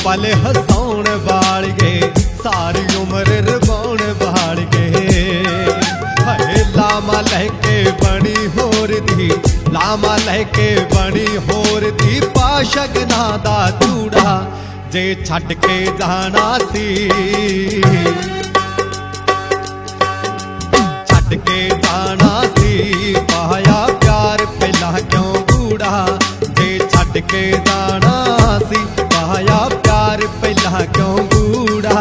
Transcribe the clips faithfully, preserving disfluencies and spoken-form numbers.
पल हसाउण वालिए सारी उम्र रवाउण वालिए। हाय लामा लहके बनी होर दी, लामा लहके बनी होर दी, पा शगना दा चूड़ा जे छड्ड के जाना सी, छड्ड के जाना सी, पाया प्यार पहला क्यों कूड़ा, जे छड्ड के जाना सी, पाया प्यार पहला क्यों कूड़ा।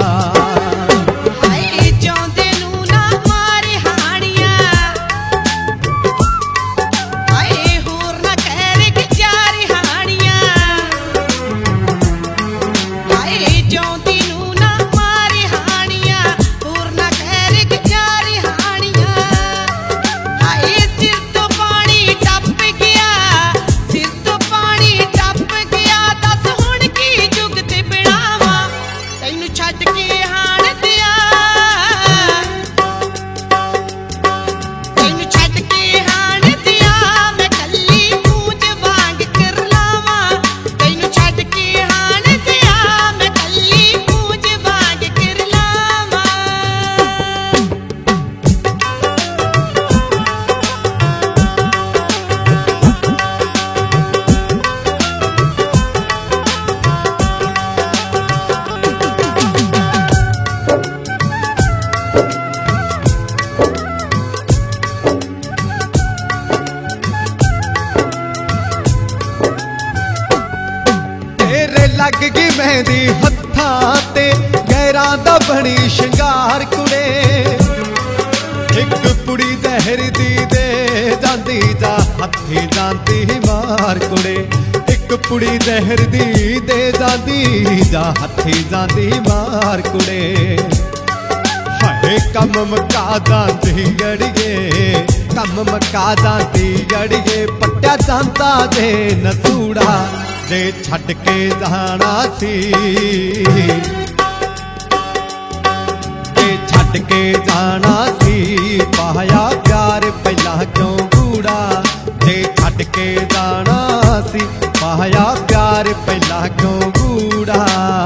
लग गई मेहंदी हत्थां ते गैरां दा बनी शिंगार कुड़े, एक कुड़ी जहर दी दे जांदी जा हत्थी जांदी मार कुड़े, एक कुड़ी जहर दी दे जांदी जा हत्थी जांदी मार कुड़े। हाय कम मका जांदी अड़िए, कम मका जांदी अड़िए, पट्टा जांदा जे नसूड़ा जे छड्ड के जाना सी, जे छड्ड के जाना सी, पाया प्यार पहला क्यों कूड़ा, जे छड्ड के जाना सी, पाया प्यार पहला क्यों कूड़ा।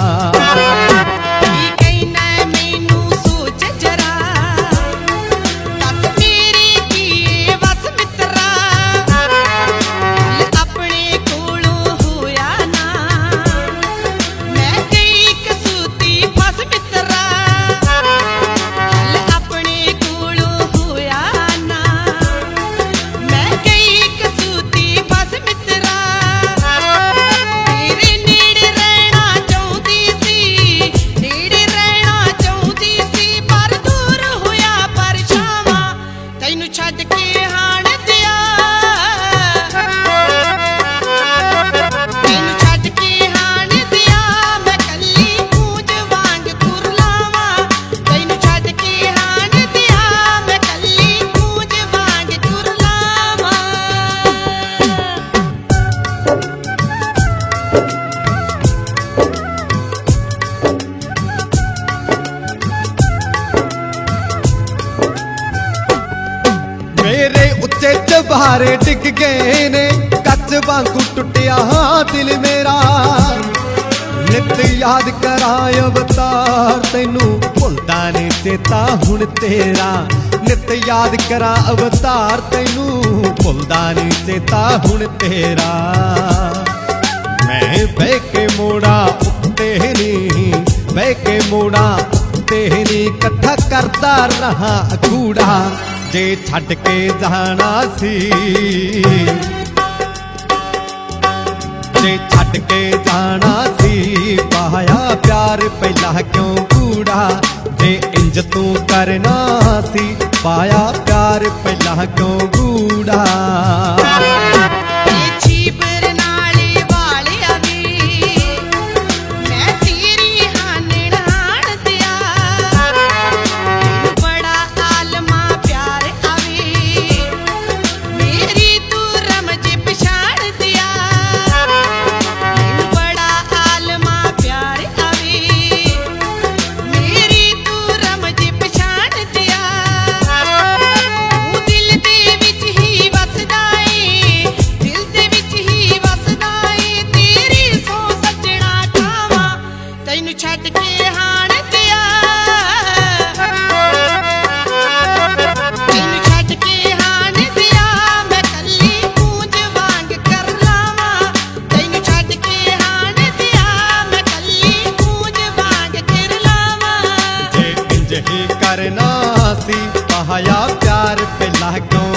मेरे उच्चे चबारे डिग गए ने, कच वांगू टुटिया दिल मेरा, नित याद कराय अवतार तैनू भुलदा नहीं चेता हुण तेरा, नित याद करा अवतार तैनू भुलदा नहीं चेता हुण तेरा। मैं बह के मोड़ा उत्ते नहीं, बह के मोड़ा उत्ते नहीं, कट्ठा करता रहा कूड़ा जे छड्ड के जाना सी, जे छड्ड के जाना सी, पाया प्यार पहला क्यों कूड़ा, जे इंज तू करना सी, पाया प्यार पहला क्यों कूड़ा। करना सी, पाया प्यार पहला क्यों